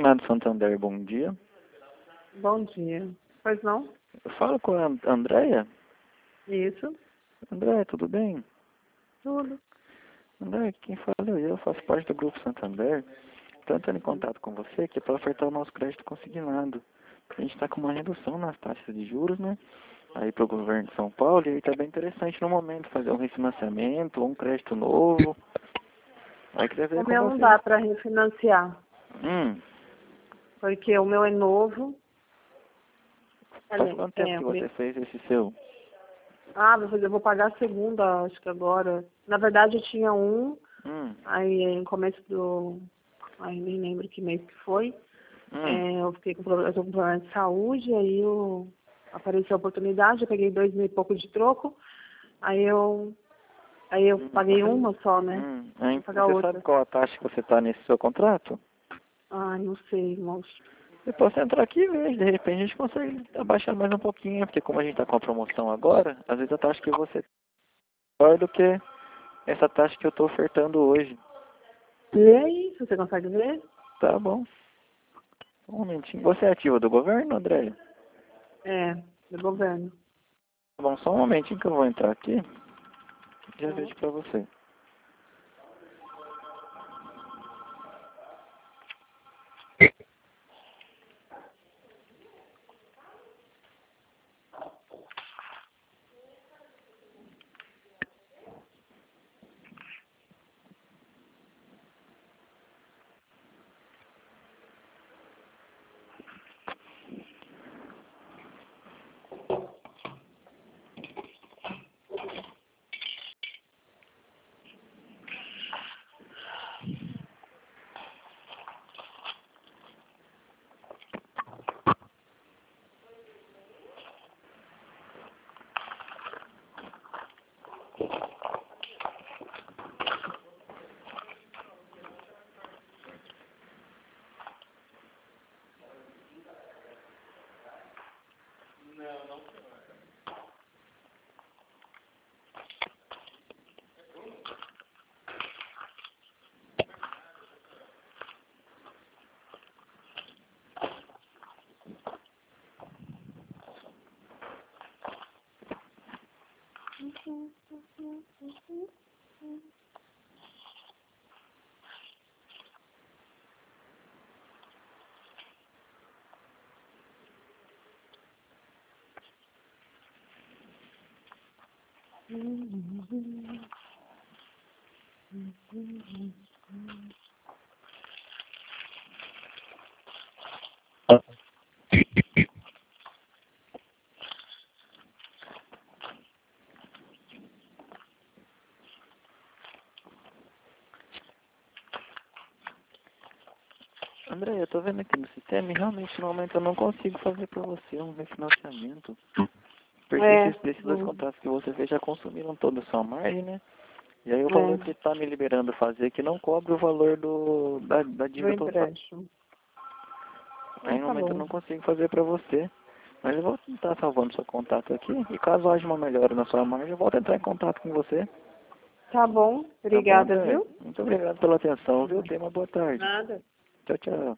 Consignado Santander, bom dia. Bom dia. Pois não? Eu falo com a Andréia. Isso. Andréia, tudo bem? Tudo. Andréia, quem fala é eu, faço parte do Grupo Santander. Estou entrando em contato com você que é para ofertar o nosso crédito consignado. A gente está com uma redução nas taxas de juros, né? Aí para o governo de São Paulo, e aí está bem interessante no momento fazer um refinanciamento ou um crédito novo. Aí queria ver O com meu não você. dá para refinanciar, Hum, porque o meu é novo. faz quanto tempo que O você fez esse seu? eu vou pagar a segunda, acho que agora. Na verdade, eu tinha um, Hum, aí no começo do... Ai, nem lembro que mês que foi. hum. Eu fiquei eu tô com problema de saúde, apareceu a oportunidade, eu peguei 2.000 e pouco de troco, aí eu paguei uma só, né? Hein? Vou pagar Você sabe outra. qual a taxa que você está nesse seu contrato? Ai, não sei, moço. Depois você entrar aqui e ver, de repente a gente consegue abaixar mais um pouquinho, porque como a gente está com a promoção agora, às vezes a taxa que você tem é maior do que essa taxa que eu estou ofertando hoje. E aí, você consegue ver? Tá bom. Um momentinho. Você é ativa do governo, André? É, do governo. Tá bom, só um momentinho que eu vou entrar aqui. Já vejo pra você. André, eu tô vendo aqui no sistema e realmente no momento eu não consigo fazer pra você um refinanciamento. Porque esses dois contratos que você fez já consumiram toda a sua margem, né? E aí o valor que está me liberando fazer que não cobre o valor da Do dívida total. empréstimo. Aí no Tá momento eu bom. não consigo fazer para você. Mas eu vou tentar salvando seu contato aqui. E caso haja uma melhora na sua margem, eu volto a entrar em contato com você. Tá bom. Tá bom, Obrigada, André? viu? Muito obrigado pela atenção, viu? Tenha uma boa tarde. Nada. Tchau, tchau.